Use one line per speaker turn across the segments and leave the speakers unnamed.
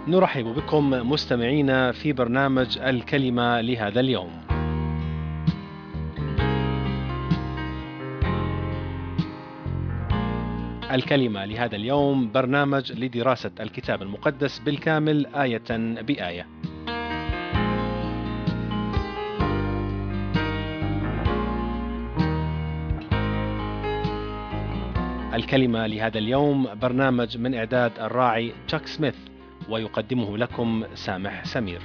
نرحب بكم مستمعينا في برنامج الكلمة لهذا اليوم. الكلمة لهذا اليوم برنامج لدراسة الكتاب المقدس بالكامل آية بآية. الكلمة لهذا اليوم برنامج من إعداد الراعي تشاك سميث، ويقدمه لكم سامح سمير.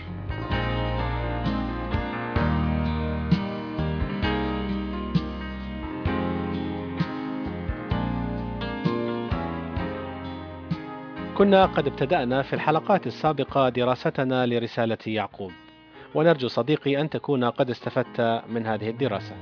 كنا قد ابتدأنا في الحلقات السابقة دراستنا لرسالة يعقوب، ونرجو صديقي أن تكون قد استفدت من هذه الدراسة.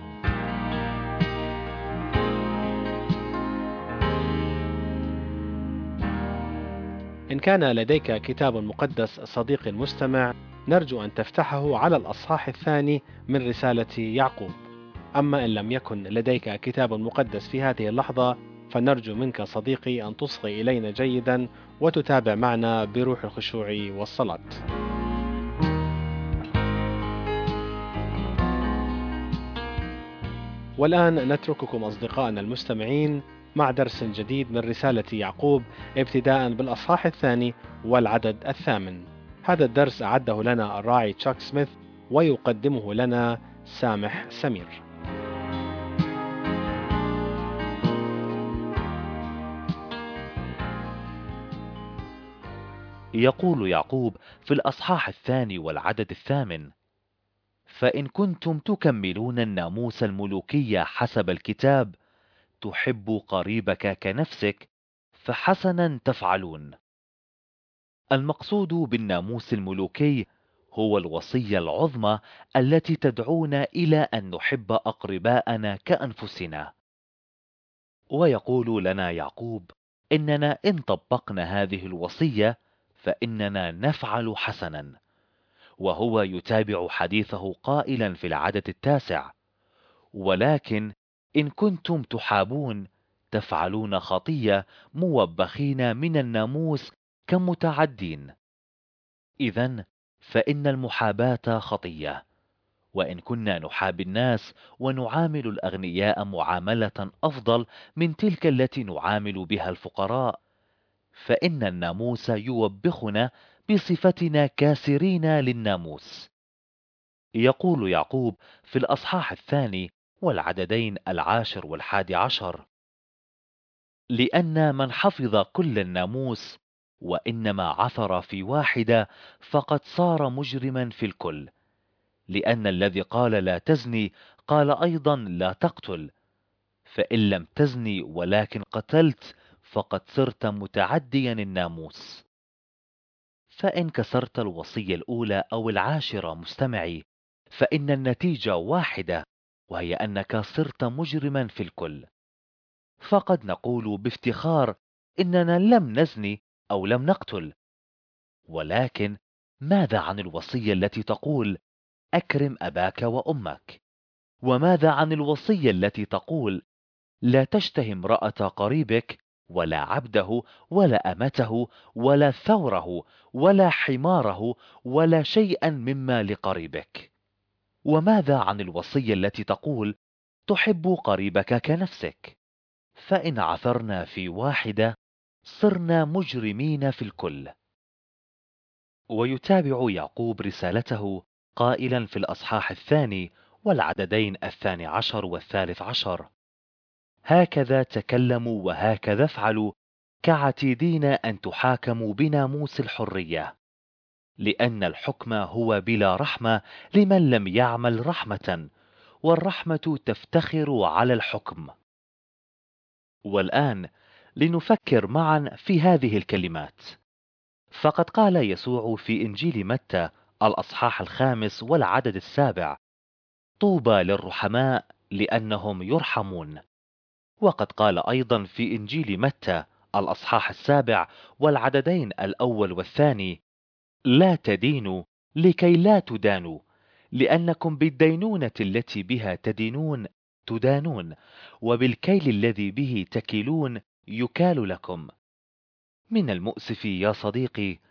إن كان لديك كتاب مقدس صديقي المستمع، نرجو أن تفتحه على الأصحاح الثاني من رسالة يعقوب. أما إن لم يكن لديك كتاب مقدس في هذه اللحظة، فنرجو منك صديقي أن تصغي إلينا جيدا وتتابع معنا بروح الخشوع والصلاة. والآن نترككم أصدقائنا المستمعين مع درس جديد من رسالة يعقوب، ابتداء بالأصحاح الثاني والعدد الثامن. هذا الدرس أعده لنا الراعي تشاك سميث، ويقدمه لنا سامح سمير.
يقول يعقوب في الأصحاح الثاني والعدد الثامن: فإن كنتم تكملون الناموس الملوكي حسب الكتاب، تحب قريبك كنفسك، فحسنا تفعلون. المقصود بالناموس الملوكي هو الوصية العظمى التي تدعونا إلى أن نحب أقرباءنا كأنفسنا. ويقول لنا يعقوب إننا إن طبقنا هذه الوصية فإننا نفعل حسنا. وهو يتابع حديثه قائلا في العدد التاسع: ولكن إن كنتم تحابون تفعلون خطية موبخين من الناموس كمتعدين. إذن فإن المحاباة خطية. وإن كنا نحابي الناس ونعامل الأغنياء معاملة أفضل من تلك التي نعامل بها الفقراء، فإن الناموس يوبخنا بصفتنا كاسرين للناموس. يقول يعقوب في الأصحاح الثاني والعددين 10 و11: لأن من حفظ كل الناموس وإنما عثر في واحدة فقد صار مجرما في الكل. لأن الذي قال لا تزني قال أيضا لا تقتل. فإن لم تزني ولكن قتلت فقد صرت متعديا الناموس. فإن كسرت الوصية الأولى أو العاشرة مستمعي، فإن النتيجة واحدة، وهي أنك صرت مجرما في الكل. فقد نقول بافتخار إننا لم نزني أو لم نقتل. ولكن ماذا عن الوصية التي تقول أكرم أباك وأمك؟ وماذا عن الوصية التي تقول لا تشتهي امرأة قريبك، ولا عبده، ولا أمته، ولا ثوره، ولا حماره، ولا شيئا مما لقريبك؟ وماذا عن الوصية التي تقول تحب قريبك كنفسك؟ فإن عثرنا في واحدة صرنا مجرمين في الكل. ويتابع يعقوب رسالته قائلا في الأصحاح الثاني والعددين 12 و13: هكذا تكلموا وهكذا افعلوا، كعتيدين أن تحاكموا بناموس الحرية، لأن الحكم هو بلا رحمة لمن لم يعمل رحمة، والرحمة تفتخر على الحكم. والآن لنفكر معا في هذه الكلمات. فقد قال يسوع في إنجيل متى الأصحاح 5 والعدد 7: طوبى للرحماء لأنهم يرحمون. وقد قال أيضا في إنجيل متى الأصحاح 7 والعددين 1 والثاني: لا تدينوا لكي لا تدانوا، لأنكم بالدينونة التي بها تدينون تدانون، وبالكيل الذي به تكلون يكال لكم. من المؤسف يا صديقي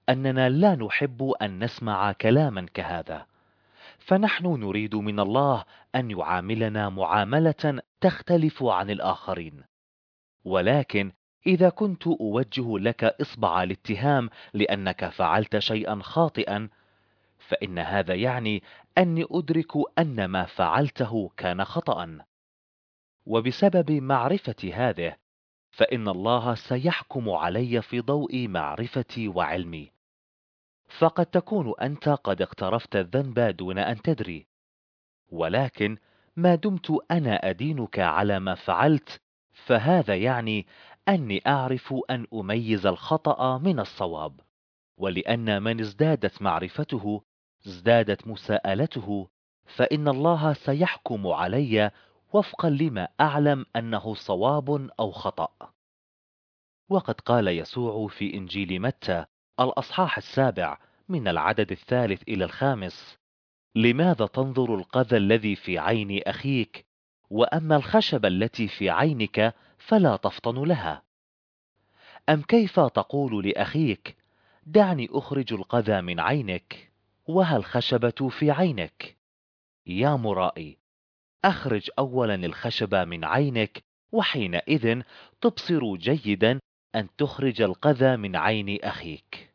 أننا لا نحب أن نسمع كلاما كهذا، فنحن نريد من الله أن يعاملنا معاملة تختلف عن الآخرين. ولكن إذا كنت أوجه لك إصبع الاتهام لأنك فعلت شيئا خاطئا، فإن هذا يعني أني أدرك أن ما فعلته كان خطأ. وبسبب معرفتي هذه، فإن الله سيحكم علي في ضوء معرفتي وعلمي. فقد تكون أنت قد اقترفت الذنب دون أن تدري، ولكن ما دمت أنا أدينك على ما فعلت، فهذا يعني أني أعرف أن أميز الخطأ من الصواب. ولأن من ازدادت معرفته ازدادت مساءلته، فإن الله سيحكم علي وفقا لما أعلم أنه صواب أو خطأ. وقد قال يسوع في إنجيل متى الأصحاح 7 من العدد 3 إلى 5: لماذا تنظر القذى الذي في عين أخيك، وأما الخشبة التي في عينك فلا تفطن لها؟ أم كيف تقول لأخيك: دعني أخرج القذى من عينك، وها الخشبة في عينك؟ يا مرائي، أخرج أولا الخشبة من عينك، وحينئذ تبصر جيدا أن تخرج القذى من عين أخيك.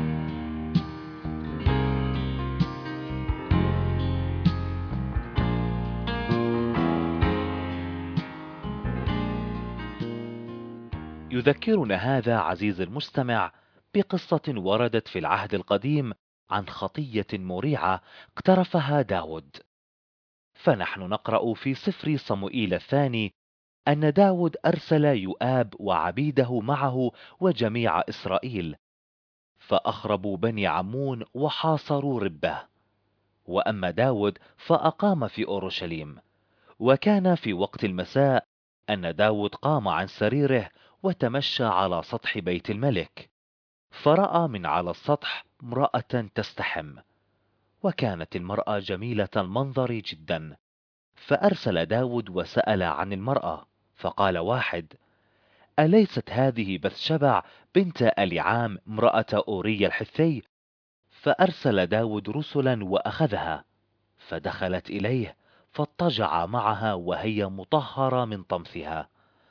يذكرنا هذا عزيز المستمع بقصة وردت في العهد القديم عن خطية مريعة اقترفها داود. فنحن نقرأ في سفر صموئيل الثاني أن داود أرسل يؤاب وعبيده معه وجميع إسرائيل، فأخربوا بني عمون وحاصروا ربه. وأما داود فأقام في أورشليم. وكان في وقت المساء أن داود قام عن سريره وتمشى على سطح بيت الملك، فرأى من على السطح امرأة تستحم، وكانت المرأة جميلة المنظر جدا. فأرسل داود وسأل عن المرأة، فقال واحد: أليست هذه بثشبع بنت أليعام امرأة أوريا الحثي؟ فأرسل داود رسلا وأخذها، فدخلت إليه فاضطجع معها وهي مطهرة من طمثها،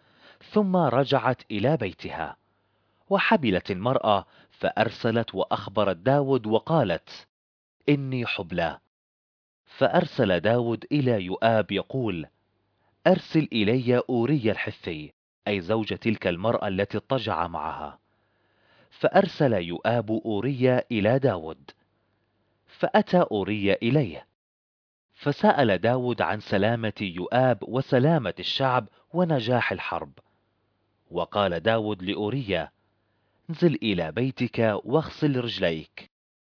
ثم رجعت إلى بيتها. وحبلت المرأة، فأرسلت وأخبرت داود وقالت: إني حبلى. فأرسل داود إلى يؤاب يقول: أرسل إلي أوريا الحثي، أي زوج تلك المرأة التي اضطجع معها. فأرسل يؤاب أوريا إلى داود، فأتى أوريا إليه، فسأل داود عن سلامة يؤاب وسلامة الشعب ونجاح الحرب. وقال داود لأوريا: انزل إلى بيتك واغسل رجليك.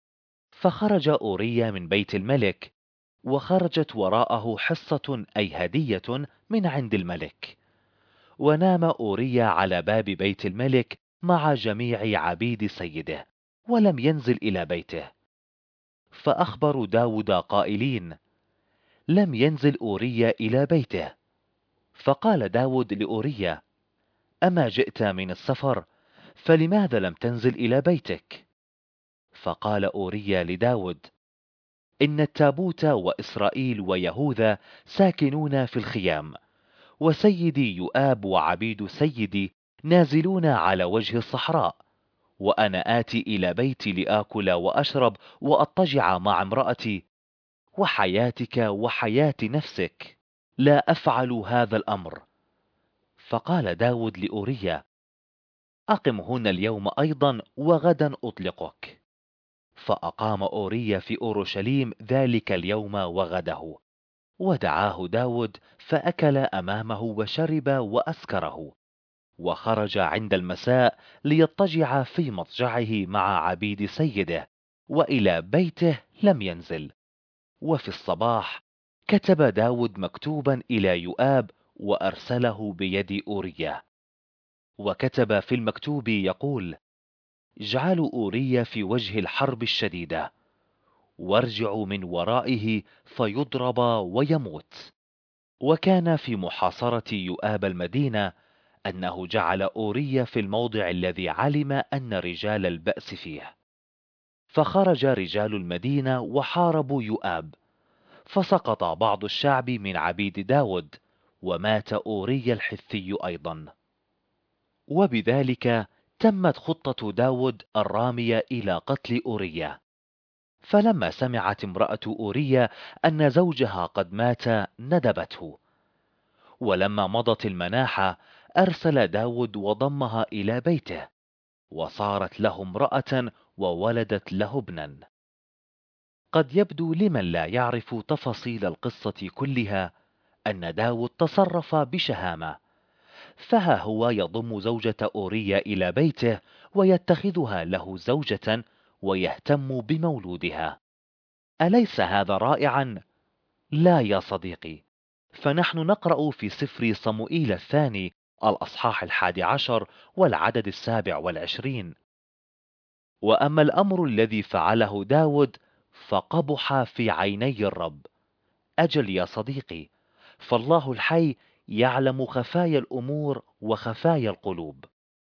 فخرج أوريا من بيت الملك، وخرجت وراءه حصة أي هدية من عند الملك. ونام أوريا على باب بيت الملك مع جميع عبيد سيده، ولم ينزل إلى بيته. فأخبروا داود قائلين: لم ينزل أوريا إلى بيته. فقال داود لأوريا: أما جئت من السفر؟ فلماذا لم تنزل إلى بيتك؟ فقال أوريا لداود: إن التابوت وإسرائيل ويهوذا ساكنون في الخيام، وسيدي يؤاب وعبيد سيدي نازلون على وجه الصحراء، وأنا آتي إلى بيتي لآكل وأشرب وأضطجع مع امرأتي، وحياتك وحياة نفسك لا أفعل هذا الأمر. فقال داود لأوريا: أقم هنا اليوم أيضا، وغدا أطلقك. فأقام أوريا في أورشليم ذلك اليوم وغده. ودعاه داود فأكل أمامه وشرب وأسكره، وخرج عند المساء ليضطجع في مضجعه مع عبيد سيده، وإلى بيته لم ينزل. وفي الصباح كتب داود مكتوبا إلى يؤاب وأرسله بيد أوريا، وكتب في المكتوب يقول: اجعلوا أوريا في وجه الحرب الشديدة، وارجعوا من ورائه فيضرب ويموت. وكان في محاصرة يؤاب المدينة أنه جعل أوريا في الموضع الذي علم أن رجال البأس فيه. فخرج رجال المدينة وحاربوا يؤاب، فسقط بعض الشعب من عبيد داود، ومات أوريا الحثي أيضا. وبذلك تمت خطة داود الرامية إلى قتل أوريا. فلما سمعت امرأة أوريا أن زوجها قد مات ندبته. ولما مضت المناحة أرسل داود وضمها إلى بيته، وصارت له امرأة وولدت له ابنا. قد يبدو لمن لا يعرف تفاصيل القصة كلها أن داود تصرف بشهامة، فها هو يضم زوجة أوريا إلى بيته ويتخذها له زوجة ويهتم بمولودها. أليس هذا رائعا؟ لا يا صديقي، فنحن نقرأ في سفر صموئيل الثاني الأصحاح 11 والعدد 27: وأما الأمر الذي فعله داود فقبح في عيني الرب. أجل يا صديقي، فالله الحي يعلم خفايا الأمور وخفايا القلوب.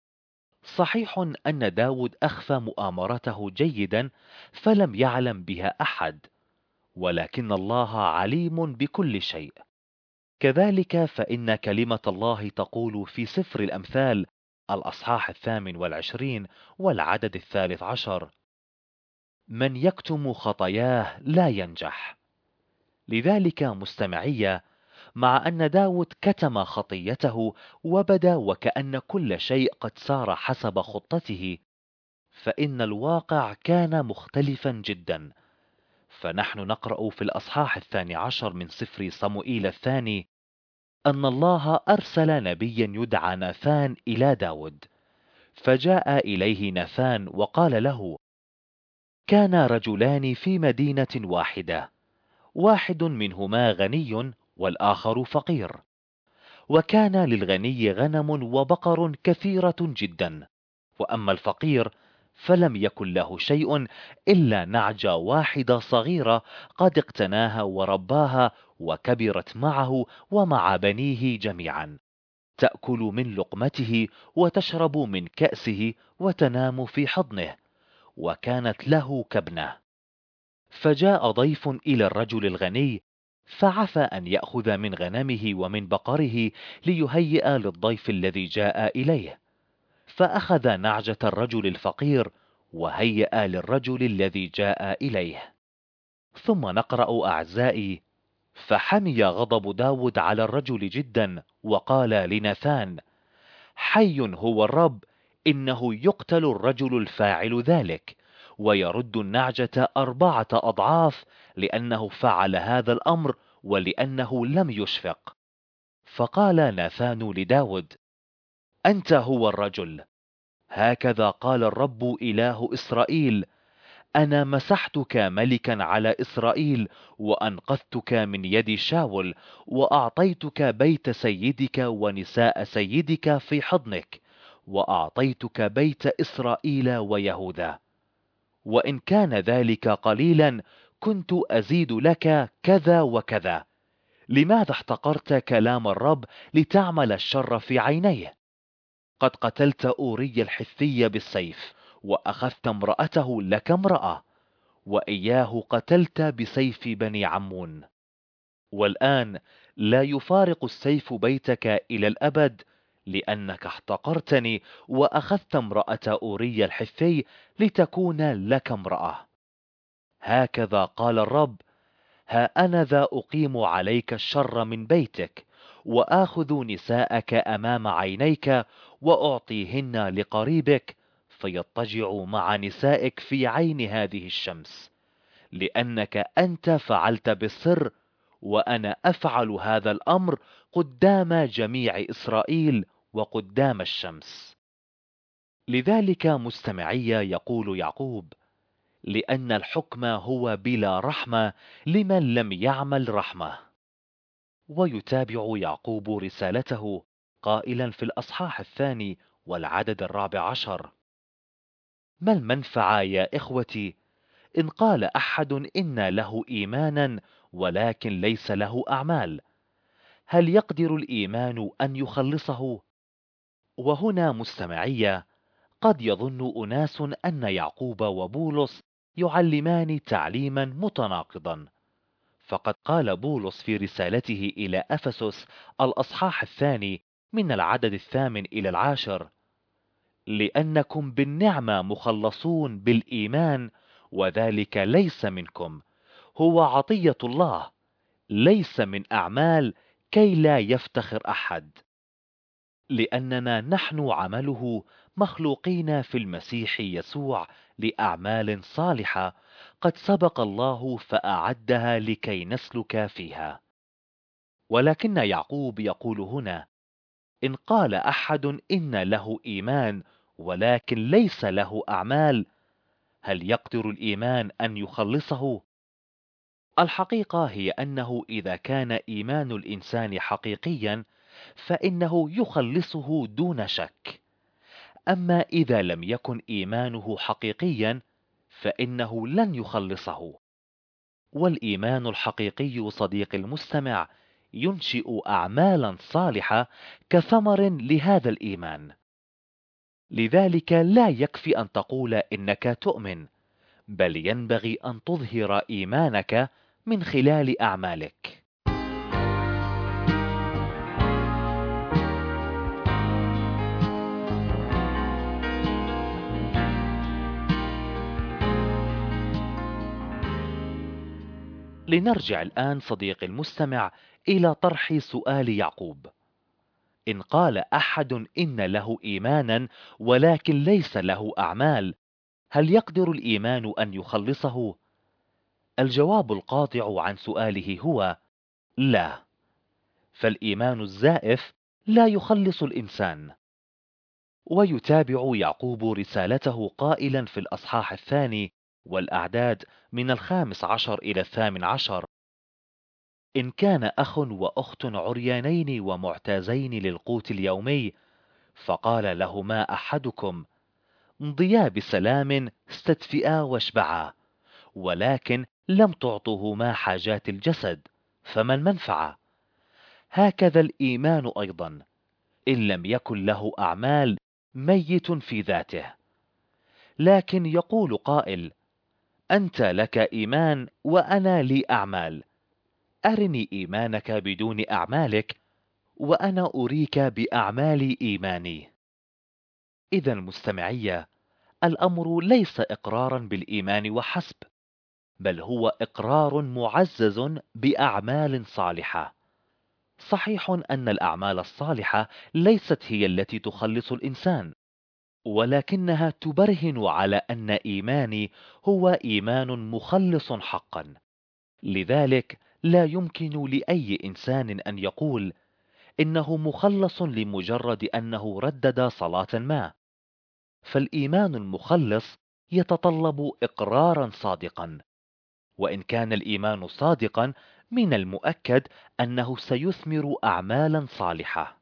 صحيح أن داود أخفى مؤامرته جيدا فلم يعلم بها أحد، ولكن الله عليم بكل شيء. كذلك فإن كلمة الله تقول في سفر الأمثال الأصحاح 28 والعدد 13: من يكتم خطاياه لا ينجح. لذلك مستمعي، مع أن داود كتم خطيته وبدا وكأن كل شيء قد سار حسب خطته، فإن الواقع كان مختلفا جدا. فنحن نقرأ في الأصحاح 12 من سفر صموئيل الثاني أن الله أرسل نبيا يدعى ناثان إلى داود، فجاء إليه ناثان وقال له: كان رجلان في مدينة واحدة، واحد منهما غني والآخر فقير، وكان للغني غنم وبقر كثيرة جدا، وأما الفقير فلم يكن له شيء إلا نعجة واحدة صغيرة قد اقتناها ورباها وكبرت معه ومع بنيه جميعا، تأكل من لقمته وتشرب من كأسه وتنام في حضنه، وكانت له كبنة. فجاء ضيف إلى الرجل الغني، فعفى أن يأخذ من غنمه ومن بقره ليهيئ للضيف الذي جاء إليه، فأخذ نعجة الرجل الفقير وهيأ للرجل الذي جاء إليه. ثم نقرأ أعزائي: فحمي غضب داود على الرجل جدا، وقال لناثان: حي هو الرب، إنه يقتل الرجل الفاعل ذلك، ويرد النعجة 4 أضعاف، لأنه فعل هذا الأمر ولأنه لم يشفق. فقال ناثان لداود: أنت هو الرجل. هكذا قال الرب إله إسرائيل: أنا مسحتك ملكا على إسرائيل، وأنقذتك من يد شاول، وأعطيتك بيت سيدك ونساء سيدك في حضنك، وأعطيتك بيت إسرائيل ويهوذا. وإن كان ذلك قليلا كنت أزيد لك كذا وكذا. لماذا احتقرت كلام الرب لتعمل الشر في عينيه؟ قد قتلت أوري الحثي بالسيف، وأخذت امرأته لك امرأة، وإياه قتلت بسيف بني عمون. والآن لا يفارق السيف بيتك إلى الأبد، لأنك احتقرتني وأخذت امرأة أوري الحثي لتكون لك امرأة. هكذا قال الرب: ها أنا ذا أقيم عليك الشر من بيتك، وآخذ نساءك أمام عينيك، وأعطيهن لقريبك، فيضطجع مع نسائك في عين هذه الشمس، لأنك أنت فعلت بالسر، وأنا أفعل هذا الأمر قدام جميع إسرائيل وقدام الشمس. لذلك مستمعي يقول يعقوب: لأن الحكم هو بلا رحمة لمن لم يعمل رحمة. ويتابع يعقوب رسالته قائلا في الأصحاح 2 والعدد 14: ما المنفعة يا إخوتي إن قال أحد إن له إيمانا ولكن ليس له أعمال؟ هل يقدر الإيمان أن يخلصه؟ وهنا مستمعية، قد يظن أناس أن يعقوب وبولس يعلمان تعليما متناقضا. فقد قال بولس في رسالته إلى أفسس الأصحاح 2 من العدد 8 إلى 10: لأنكم بالنعمة مخلصون بالإيمان، وذلك ليس منكم، هو عطية الله، ليس من أعمال، كي لا يفتخر أحد. لأننا نحن عمله، مخلوقين في المسيح يسوع لأعمال صالحة قد سبق الله فأعدها لكي نسلك فيها. ولكن يعقوب يقول هنا: إن قال أحد إن له إيمان ولكن ليس له أعمال، هل يقدر الإيمان أن يخلصه؟ الحقيقة هي أنه إذا كان إيمان الإنسان حقيقيا فإنه يخلصه دون شك. أما إذا لم يكن إيمانه حقيقيا فإنه لن يخلصه. والإيمان الحقيقي صديقي المستمع ينشئ أعمالا صالحة كثمر لهذا الإيمان. لذلك لا يكفي أن تقول إنك تؤمن، بل ينبغي أن تظهر إيمانك من خلال أعمالك. لنرجع الآن صديقي المستمع إلى طرح سؤال يعقوب: إن قال أحد إن له إيمانا ولكن ليس له أعمال، هل يقدر الإيمان أن يخلصه؟ الجواب القاطع عن سؤاله هو لا. فالإيمان الزائف لا يخلص الإنسان. ويتابع يعقوب رسالته قائلا في الأصحاح 2 والأعداد من 15 إلى 18: إن كان أخ وأخت عريانين ومعتازين للقوت اليومي، فقال لهما أحدكم: امضيا بسلام، استدفئا واشبعا، ولكن لم تعطهما حاجات الجسد، فما المنفعة؟ هكذا الإيمان أيضا، إن لم يكن له أعمال، ميت في ذاته. لكن يقول قائل: أنت لك إيمان وأنا لي أعمال، أرني إيمانك بدون أعمالك وأنا أريك بأعمال إيماني. إذا مستمعية، الأمر ليس إقرارا بالإيمان وحسب، بل هو إقرار معزز بأعمال صالحة. صحيح أن الأعمال الصالحة ليست هي التي تخلص الإنسان، ولكنها تبرهن على أن إيماني هو إيمان مخلص حقا. لذلك لا يمكن لأي إنسان أن يقول إنه مخلص لمجرد أنه ردد صلاة ما. فالإيمان المخلص يتطلب إقرارا صادقا، وإن كان الإيمان صادقا من المؤكد أنه سيثمر أعمالا صالحة.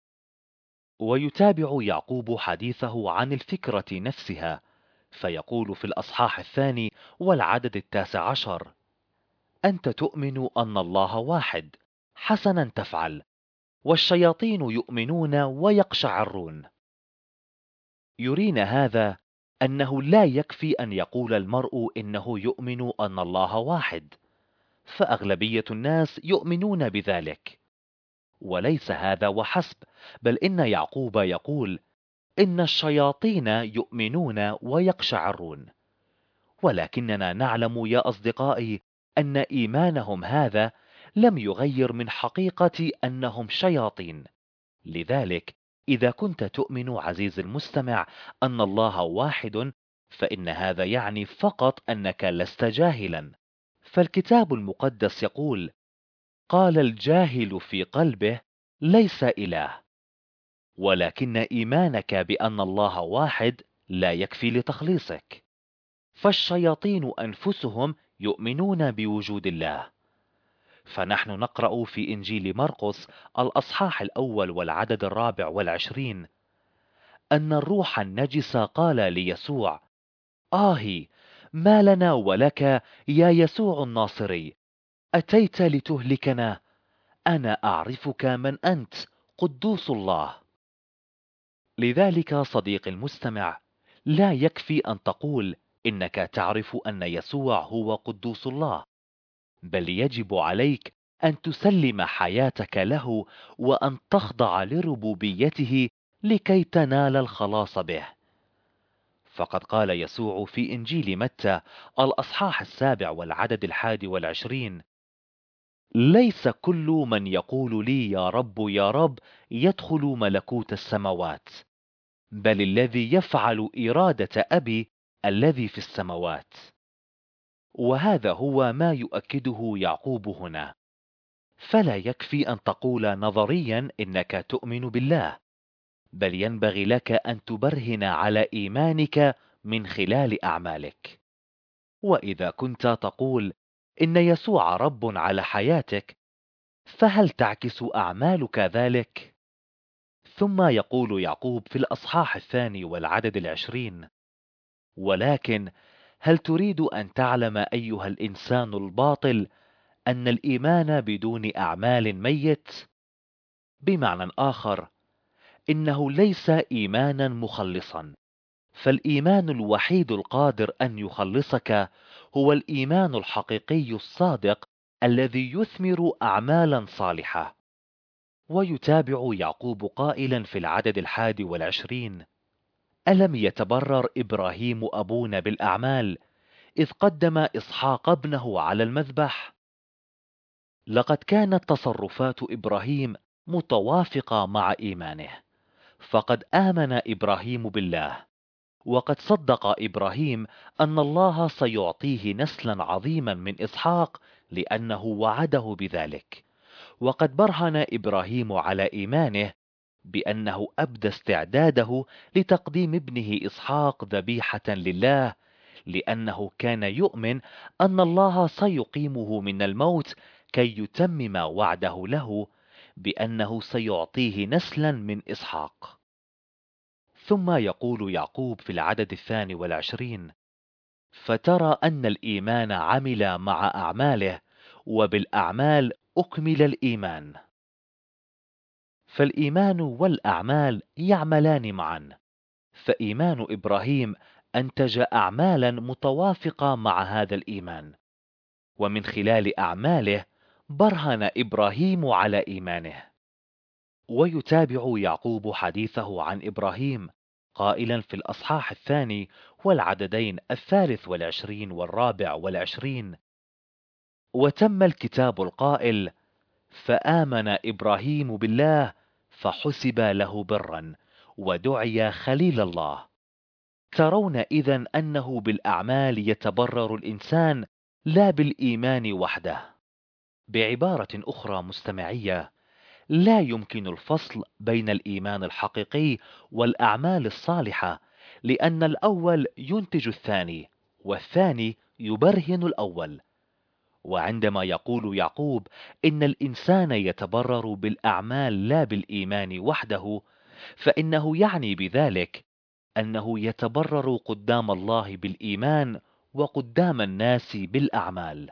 ويتابع يعقوب حديثه عن الفكرة نفسها، فيقول في الأصحاح 2 والعدد 19: أنت تؤمن أن الله واحد، حسنا تفعل، والشياطين يؤمنون ويقشعرون. يرينا هذا أنه لا يكفي أن يقول المرء إنه يؤمن أن الله واحد، فأغلبية الناس يؤمنون بذلك. وليس هذا وحسب، بل إن يعقوب يقول إن الشياطين يؤمنون ويقشعرون. ولكننا نعلم يا أصدقائي أن إيمانهم هذا لم يغير من حقيقة أنهم شياطين. لذلك إذا كنت تؤمن عزيزي المستمع أن الله واحد، فإن هذا يعني فقط أنك لست جاهلا. فالكتاب المقدس يقول: قال الجاهل في قلبه ليس إله. ولكن إيمانك بأن الله واحد لا يكفي لتخليصك، فالشياطين أنفسهم يؤمنون بوجود الله. فنحن نقرأ في إنجيل مرقس الأصحاح 1 والعدد 24 أن الروح النجس قال ليسوع: آهي، ما لنا ولك يا يسوع الناصري، أتيت لتهلكنا؟ أنا أعرفك من أنت، قدوس الله. لذلك صديقي المستمع، لا يكفي أن تقول إنك تعرف أن يسوع هو قدوس الله، بل يجب عليك أن تسلم حياتك له وأن تخضع لربوبيته لكي تنال الخلاص به. فقد قال يسوع في إنجيل متى الأصحاح 7 والعدد 21: ليس كل من يقول لي يا رب يا رب يدخل ملكوت السماوات، بل الذي يفعل إرادة أبي الذي في السماوات. وهذا هو ما يؤكده يعقوب هنا. فلا يكفي أن تقول نظريا إنك تؤمن بالله، بل ينبغي لك أن تبرهن على إيمانك من خلال أعمالك. وإذا كنت تقول إن يسوع رب على حياتك، فهل تعكس أعمالك ذلك؟ ثم يقول يعقوب في الأصحاح 2 والعدد 20: ولكن هل تريد أن تعلم أيها الإنسان الباطل أن الإيمان بدون أعمال ميت؟ بمعنى آخر، إنه ليس إيمانا مخلصا، فالإيمان الوحيد القادر أن يخلصك هو الإيمان الحقيقي الصادق الذي يثمر أعمالا صالحة. ويتابع يعقوب قائلا في العدد 21: ألم يتبرر إبراهيم أبونا بالأعمال إذ قدم إسحاق ابنه على المذبح؟ لقد كانت تصرفات إبراهيم متوافقة مع إيمانه، فقد آمن إبراهيم بالله، وقد صدق إبراهيم أن الله سيعطيه نسلا عظيما من إسحاق لأنه وعده بذلك. وقد برهن إبراهيم على إيمانه بأنه أبدى استعداده لتقديم ابنه إسحاق ذبيحة لله، لأنه كان يؤمن أن الله سيقيمه من الموت كي يتمم وعده له بأنه سيعطيه نسلا من إسحاق. ثم يقول يعقوب في العدد 22: فترى أن الإيمان عمل مع أعماله، وبالأعمال أكمل الإيمان. فالإيمان والأعمال يعملان معا، فإيمان إبراهيم أنتج أعمالا متوافقة مع هذا الإيمان، ومن خلال أعماله برهن إبراهيم على إيمانه. ويتابع يعقوب حديثه عن إبراهيم قائلا في الأصحاح 2 والعددين 23 و24: وتم الكتاب القائل: فآمن إبراهيم بالله فحسب له برا ودعي خليل الله. ترون إذن أنه بالأعمال يتبرر الإنسان لا بالإيمان وحده. بعبارة أخرى مستمعية، لا يمكن الفصل بين الإيمان الحقيقي والأعمال الصالحة، لأن الأول ينتج الثاني، والثاني يبرهن الأول. وعندما يقول يعقوب إن الإنسان يتبرر بالأعمال لا بالإيمان وحده، فإنه يعني بذلك أنه يتبرر قدام الله بالإيمان وقدام الناس بالأعمال.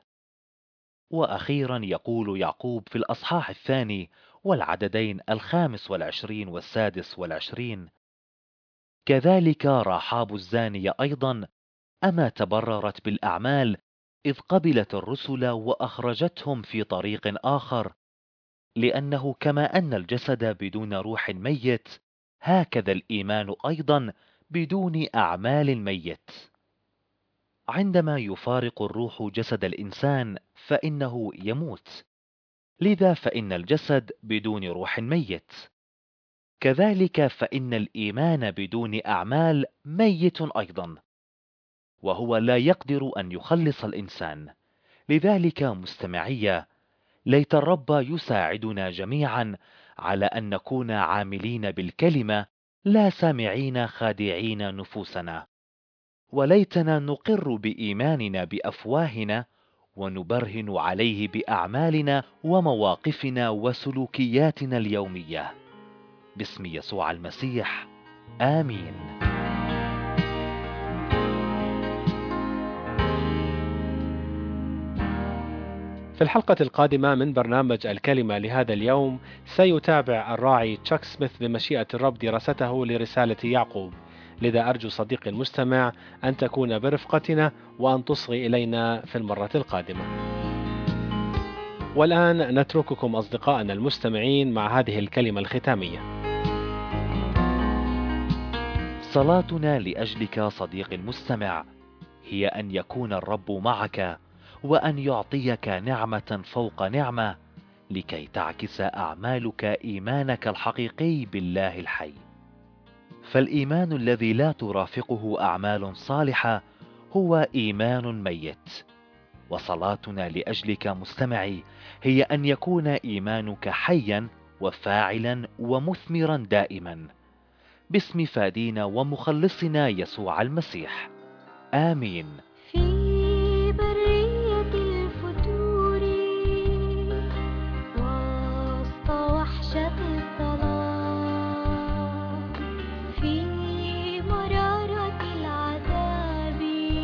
وأخيرا يقول يعقوب في الأصحاح 2 والعددين 25 و26: كذلك رحاب الزانية أيضا أما تبررت بالأعمال إذ قبلت الرسل وأخرجتهم في طريق آخر، لأنه كما أن الجسد بدون روح ميت، هكذا الإيمان أيضا بدون أعمال ميت. عندما يفارق الروح جسد الإنسان فإنه يموت، لذا فإن الجسد بدون روح ميت. كذلك فإن الإيمان بدون أعمال ميت أيضا، وهو لا يقدر أن يخلص الإنسان. لذلك مستمعية، ليت الرب يساعدنا جميعا على أن نكون عاملين بالكلمة لا سامعين خادعين نفوسنا، وليتنا نقر بإيماننا بأفواهنا ونبرهن عليه بأعمالنا ومواقفنا وسلوكياتنا اليومية. باسم يسوع المسيح، آمين.
في الحلقة القادمة من برنامج الكلمة لهذا اليوم سيتابع الراعي تشاك سميث بمشيئة الرب دراسته لرسالة يعقوب. لذا أرجو صديقي المستمع أن تكون برفقتنا وأن تصغي إلينا في المرة القادمة. والآن نترككم أصدقائنا المستمعين مع هذه الكلمة الختامية.
صلاتنا لأجلك صديقي المستمع هي أن يكون الرب معك، وأن يعطيك نعمة فوق نعمة، لكي تعكس أعمالك إيمانك الحقيقي بالله الحي. فالإيمان الذي لا ترافقه أعمال صالحة هو إيمان ميت. وصلاتنا لأجلك مستمعي هي أن يكون إيمانك حيا وفاعلا ومثمرا دائما، باسم فادينا ومخلصنا يسوع المسيح. آمين.
في برية الفتور وسط وحشة الظلام، في مرارة العذاب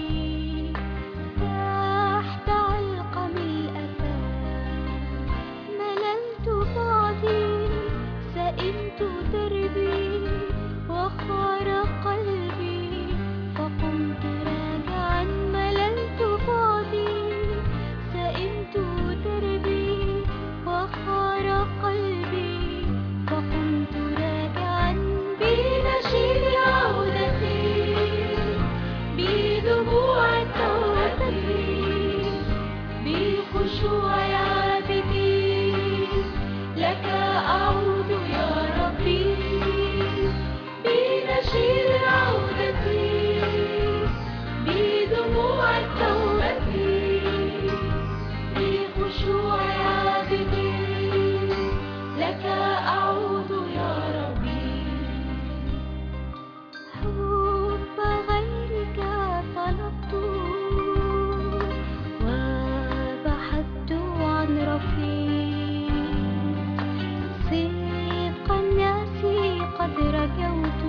تحت علقم الأثام، مللت بعدي سئمت دربي وخار قلبي فقمت راجعا، مللت بعدي سئمت دربي وخار قلبي فقمت راجعا، بنشيد عودتي بدموع توبتي بخشوع عابدي لك أعود يا ربي، بنشيد عودتي بدموع توبتي بخشوع عابدي لك أعود يا ربي. حب غيرك طلبت وبحثت عن رفيق، صدق الناس قد رجوت،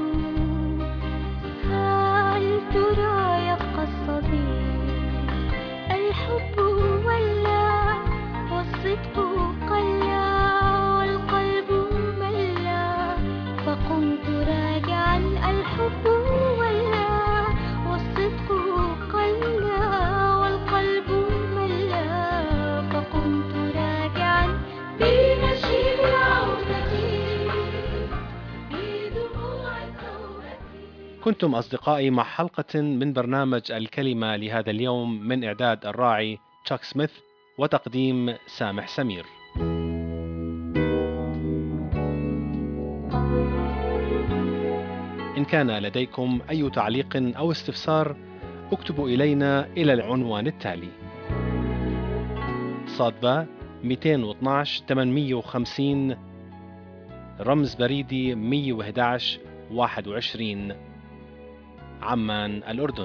هل ترى يبقى الصديق؟ الحب ولا والصدق قلا والقلب ملا، فقمت راجعا، الحب ولا والصدق قلا والقلب ملا، فقمت راجعا بنشيد عودتي بدموع توبتي.
كنتم أصدقائي مع حلقة من برنامج الكلمة لهذا اليوم، من إعداد الراعي تشاك سميث وتقديم سامح سمير. إن كان لديكم أي تعليق أو استفسار اكتبوا إلينا إلى العنوان التالي: صادبة 212 850 رمز بريدي 111 21 عمان الأردن.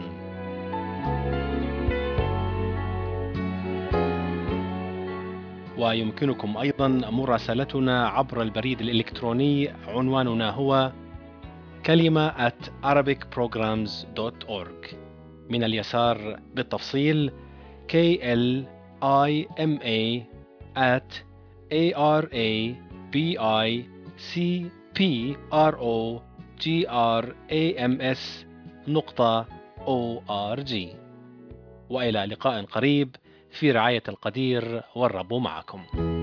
ويمكنكم أيضا مراسلتنا عبر البريد الإلكتروني، عنواننا هو كلمة @arabicprograms.org. من اليسار بالتفصيل klima@arabicprograms.org. وإلى لقاء قريب في رعاية القدير، والرب معكم.